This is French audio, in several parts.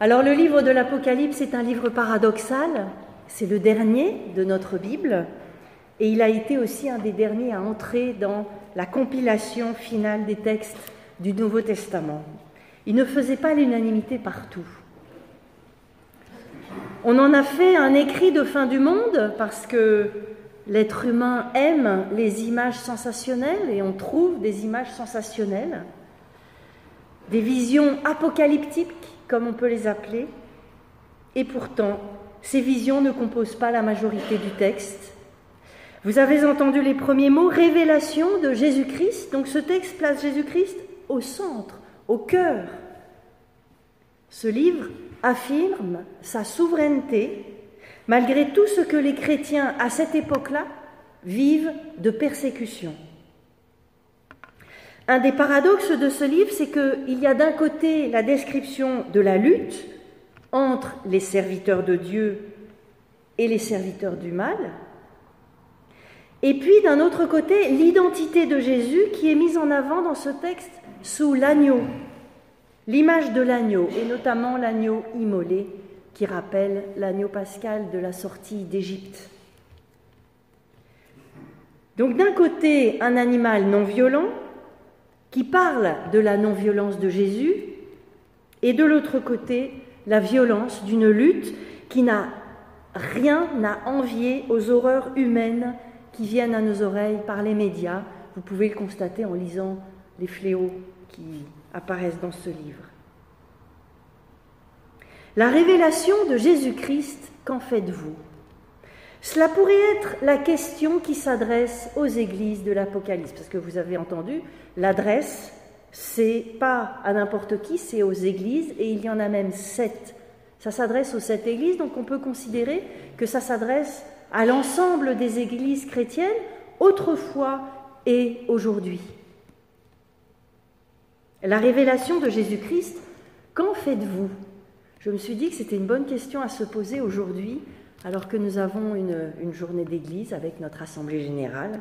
Alors le livre de l'Apocalypse est un livre paradoxal, c'est le dernier de notre Bible et il a été aussi un des derniers à entrer dans la compilation finale des textes du Nouveau Testament. Il ne faisait pas l'unanimité partout. On en a fait un écrit de fin du monde parce que l'être humain aime les images sensationnelles et on trouve des images sensationnelles, des visions apocalyptiques, comme on peut les appeler, et pourtant, ces visions ne composent pas la majorité du texte. Vous avez entendu les premiers mots, révélation de Jésus-Christ. Donc ce texte place Jésus-Christ au centre, au cœur. Ce livre affirme sa souveraineté, malgré tout ce que les chrétiens à cette époque-là vivent de persécution. Un des paradoxes de ce livre, c'est qu'il y a d'un côté la description de la lutte entre les serviteurs de Dieu et les serviteurs du mal, et puis d'un autre côté, l'identité de Jésus qui est mise en avant dans ce texte sous l'agneau, l'image de l'agneau, et notamment l'agneau immolé, qui rappelle l'agneau pascal de la sortie d'Égypte. Donc d'un côté, un animal non violent, qui parle de la non-violence de Jésus, et de l'autre côté, la violence d'une lutte qui n'a rien à envier aux horreurs humaines qui viennent à nos oreilles par les médias. Vous pouvez le constater en lisant les fléaux qui apparaissent dans ce livre. La révélation de Jésus-Christ, qu'en faites-vous ? Cela pourrait être la question qui s'adresse aux églises de l'Apocalypse, parce que vous avez entendu, l'adresse, c'est pas à n'importe qui, c'est aux églises, et il y en a même 7. Ça s'adresse aux 7 églises, donc on peut considérer que ça s'adresse à l'ensemble des églises chrétiennes, autrefois et aujourd'hui. La révélation de Jésus-Christ, qu'en faites-vous ? Je me suis dit que c'était une bonne question à se poser aujourd'hui, alors que nous avons une journée d'église avec notre assemblée générale.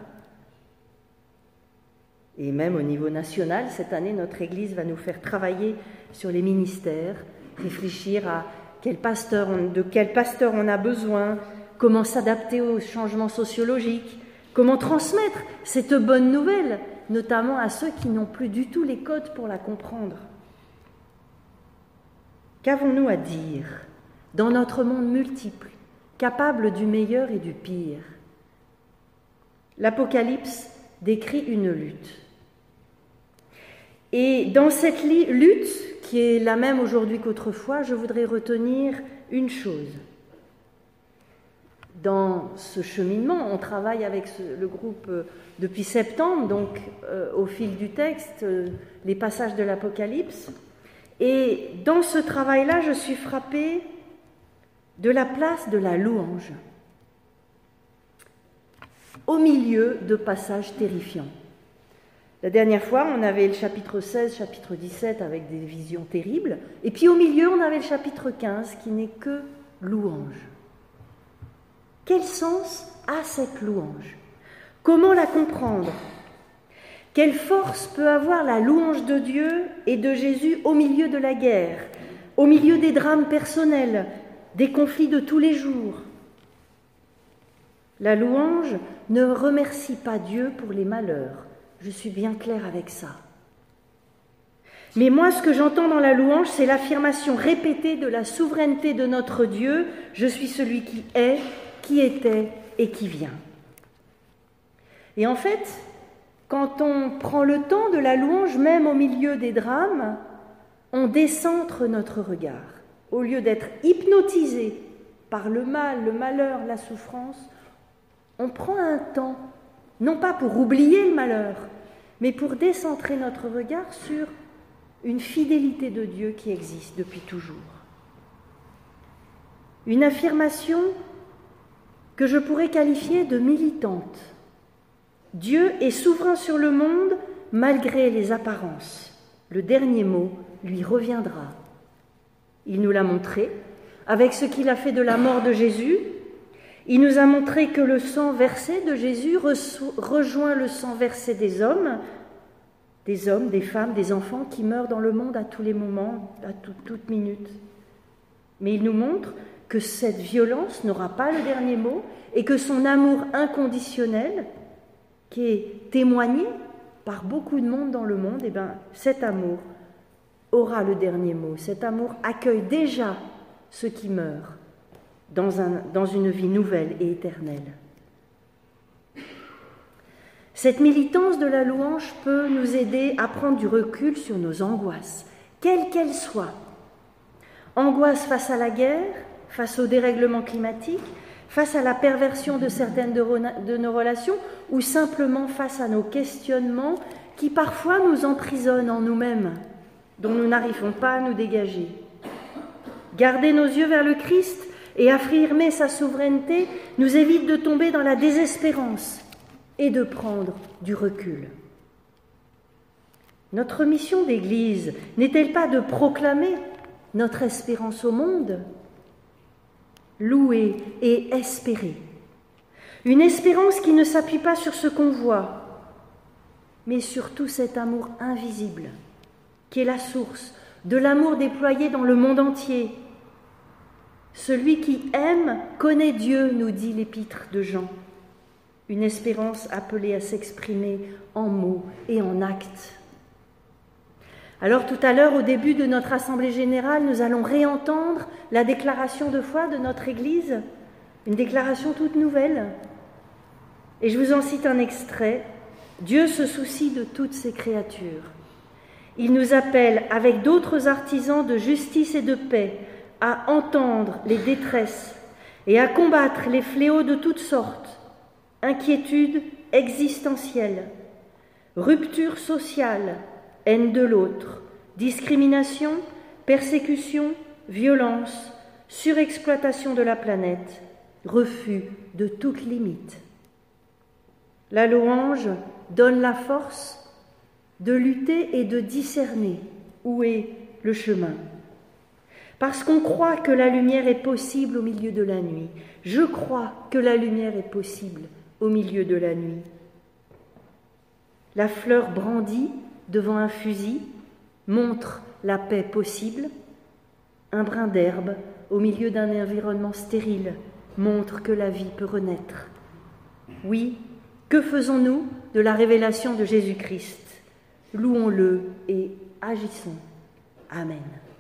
Et même au niveau national, cette année, notre église va nous faire travailler sur les ministères, réfléchir à de quel pasteur on a besoin, comment s'adapter aux changements sociologiques, comment transmettre cette bonne nouvelle, notamment à ceux qui n'ont plus du tout les codes pour la comprendre. Qu'avons-nous à dire dans notre monde multiple, capable du meilleur et du pire ? L'Apocalypse décrit une lutte. Et dans cette lutte, qui est la même aujourd'hui qu'autrefois, je voudrais retenir une chose. Dans ce cheminement, on travaille avec le groupe depuis septembre, donc au fil du texte, les passages de l'Apocalypse. Et dans ce travail-là, je suis frappée de la place de la louange au milieu de passages terrifiants. La dernière fois, on avait le chapitre 16, chapitre 17 avec des visions terribles, et puis au milieu, on avait le chapitre 15 qui n'est que louange. Quel sens a cette louange ? Comment la comprendre ? Quelle force peut avoir la louange de Dieu et de Jésus au milieu de la guerre, au milieu des drames personnels, des conflits de tous les jours ? La louange ne remercie pas Dieu pour les malheurs. Je suis bien claire avec ça. Mais moi, ce que j'entends dans la louange, c'est l'affirmation répétée de la souveraineté de notre Dieu. Je suis celui qui est, qui était et qui vient. Et en fait, quand on prend le temps de la louange, même au milieu des drames, on décentre notre regard. Au lieu d'être hypnotisé par le mal, le malheur, la souffrance, on prend un temps, non pas pour oublier le malheur, mais pour décentrer notre regard sur une fidélité de Dieu qui existe depuis toujours. Une affirmation que je pourrais qualifier de militante. Dieu est souverain sur le monde malgré les apparences. Le dernier mot lui reviendra. Il nous l'a montré avec ce qu'il a fait de la mort de Jésus. Il nous a montré que le sang versé de Jésus rejoint le sang versé des hommes, des femmes, des enfants qui meurent dans le monde à tous les moments, à toute minute. Mais il nous montre que cette violence n'aura pas le dernier mot et que son amour inconditionnel, qui est témoigné par beaucoup de monde dans le monde, cet amour aura le dernier mot. Cet amour accueille déjà ceux qui meurent dans une vie nouvelle et éternelle. Cette militance de la louange peut nous aider à prendre du recul sur nos angoisses, quelles qu'elles soient. Angoisse face à la guerre, face au dérèglement climatique, face à la perversion de certaines de nos relations, ou simplement face à nos questionnements qui parfois nous emprisonnent en nous-mêmes, dont nous n'arrivons pas à nous dégager. Garder nos yeux vers le Christ et affirmer sa souveraineté nous évite de tomber dans la désespérance et de prendre du recul. Notre mission d'Église n'est-elle pas de proclamer notre espérance au monde? Louer et espérer. Une espérance qui ne s'appuie pas sur ce qu'on voit, mais surtout cet amour invisible, qui est la source de l'amour déployé dans le monde entier. Celui qui aime connaît Dieu, nous dit l'épître de Jean. Une espérance appelée à s'exprimer en mots et en actes. Alors tout à l'heure, au début de notre Assemblée générale, nous allons réentendre la déclaration de foi de notre Église, une déclaration toute nouvelle. Et je vous en cite un extrait. Dieu se soucie de toutes ses créatures. Il nous appelle, avec d'autres artisans de justice et de paix, à entendre les détresses et à combattre les fléaux de toutes sortes, inquiétudes existentielles, rupture sociale, haine de l'autre, discrimination, persécution, violence, surexploitation de la planète, refus de toute limite. La louange donne la force de lutter et de discerner où est le chemin. Parce qu'on croit que la lumière est possible au milieu de la nuit. Je crois que la lumière est possible au milieu de la nuit. La fleur brandie devant un fusil montre la paix possible. Un brin d'herbe au milieu d'un environnement stérile montre que la vie peut renaître. Oui, que faisons-nous de la révélation de Jésus-Christ? Louons-le et agissons. Amen.